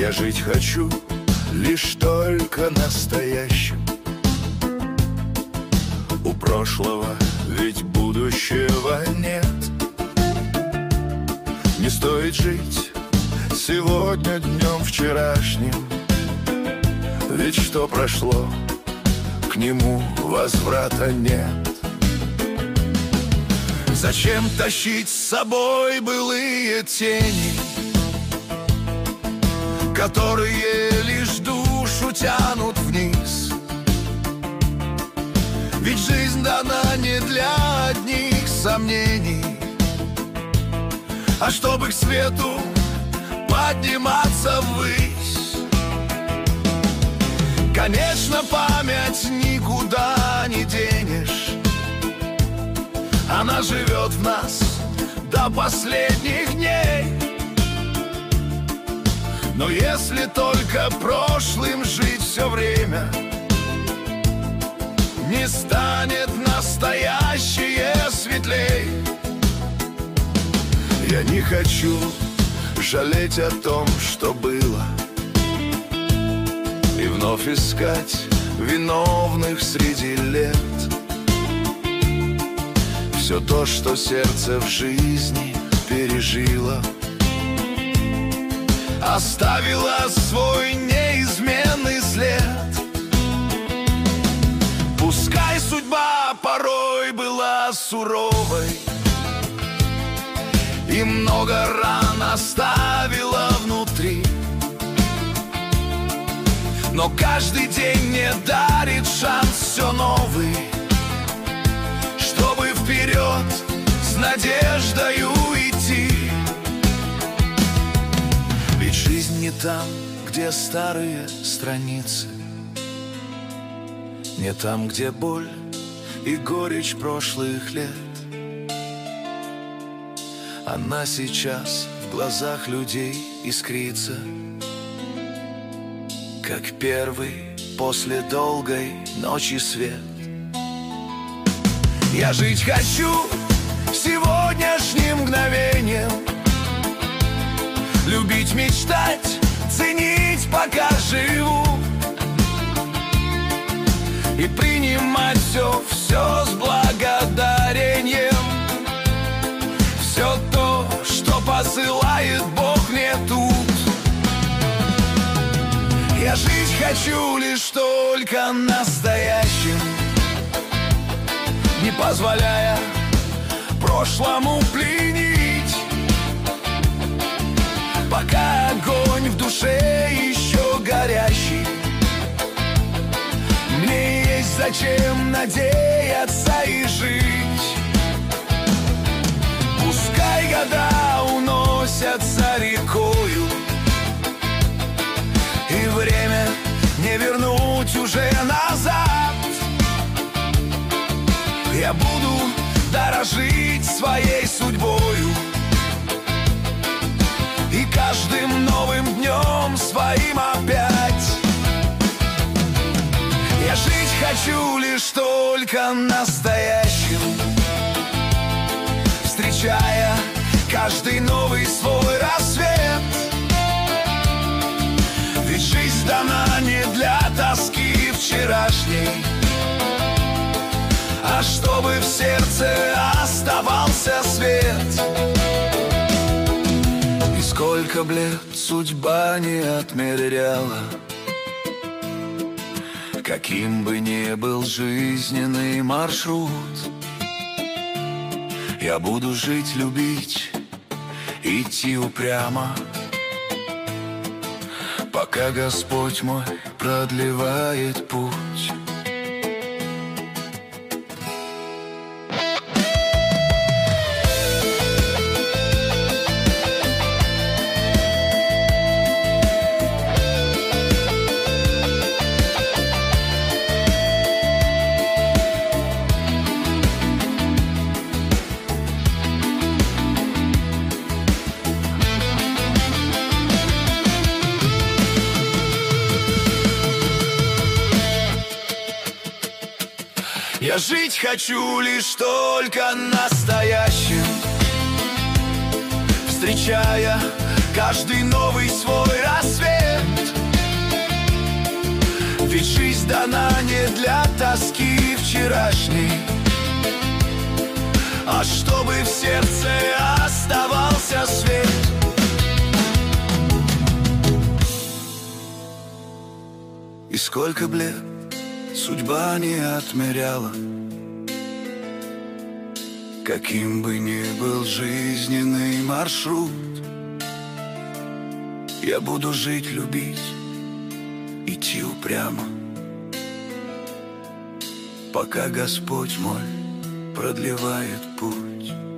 Я жить хочу лишь только настоящим. У прошлого ведь будущего нет. Не стоит жить сегодня днем вчерашним, ведь что прошло, к нему возврата нет. Зачем тащить с собой былые тени, которые лишь душу тянут вниз? Ведь жизнь дана не для одних сомнений, а чтобы к свету подниматься ввысь. Конечно, память никуда не денешь, она живет в нас до последних дней. Но если только прошлым жить все время, не станет настоящее светлей. Я не хочу жалеть о том, что было, и вновь искать виновных среди лет. Все то, что сердце в жизни пережило, оставило свой неизменный след. Пускай судьба порой была суровой и много ран оставила внутри, но каждый день мне дарит шанс все новый, чтобы вперед с надеждою идти. Ведь жизнь не там, где старые страницы, не там, где боль и горечь прошлых лет. Она сейчас в глазах людей искрится, как первый после долгой ночи свет. Я жить хочу сегодняшним мгновением, любить, мечтать, ценить, пока живу, и принимать все с благодарением. Все то, что посылает Бог мне тут. Я жить хочу лишь только настоящим, не позволяя прошлому пленить. Пока огонь в душе еще горящий, мне есть зачем надеяться и жить. Пускай года уносятся рекою, и время не вернуть уже назад. Я буду дорожить своей судьбою и каждым новым днем своим опять. Я жить хочу лишь только настоящим, встречая каждый новый свой рассвет. Ведь жизнь дана не для тоски вчерашней, а чтобы в сердце оставался свет. И сколько б лет судьба не отмеряла, каким бы ни был жизненный маршрут, я буду жить, любить, идти упрямо, пока Господь мой продлевает путь. Я жить хочу лишь только настоящим, встречая каждый новый свой рассвет. Ведь жизнь дана не для тоски вчерашней, а чтобы в сердце оставался свет. И сколько б лет судьба не отмеряла, каким бы ни был жизненный маршрут, я буду жить, любить, идти упрямо, пока Господь мой продлевает путь.